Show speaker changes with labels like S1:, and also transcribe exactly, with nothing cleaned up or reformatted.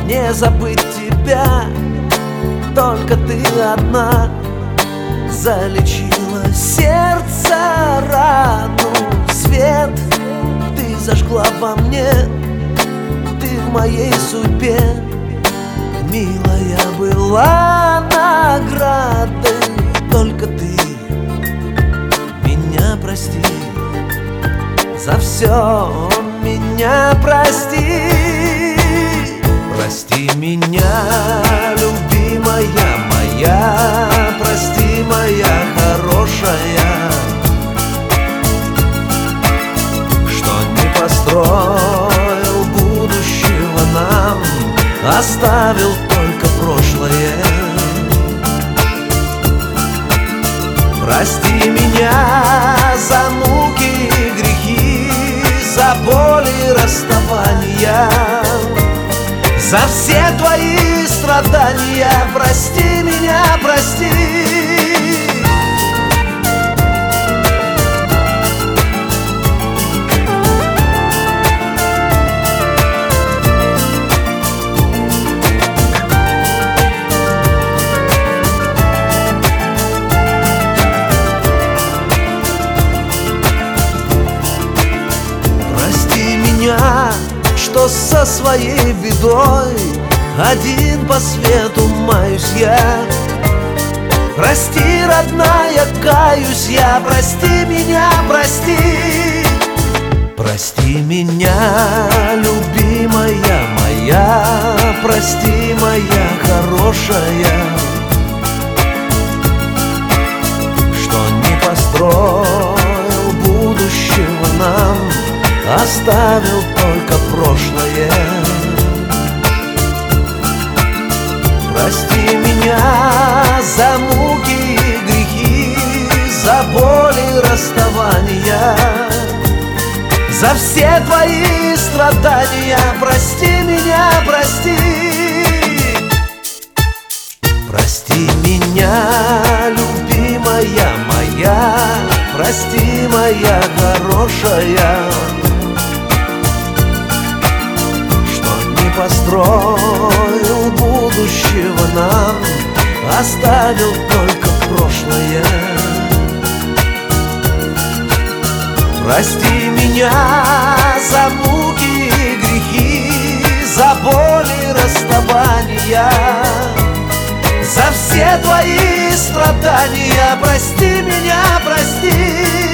S1: не забыть тебя. Только ты одна залечила сердце рану. Свет ты зажгла во мне, ты в моей судьбе. Милая была наградой, только ты меня прости, за все меня прости. Прости меня, любимая моя, прости, моя хорошая, что не построил будущего нам, оставил только прошлое. Прости меня за муки и грехи, за боли расставания, за все твои страдания. Прости меня, прости. Что со своей бедой один по свету маюсь я. Прости, родная, каюсь я, прости меня, прости. Прости меня, любимая моя, прости, моя хорошая, что не построил будущего нам, оставил только прошлое. Прости меня за муки и грехи, за боли расставания, за все твои страдания. Прости меня, прости. Прости меня, любимая моя, прости, моя хорошая, построил будущего нам, оставил только прошлое. Прости меня за муки и грехи, за боли расставания, за все твои страдания. Прости меня, прости.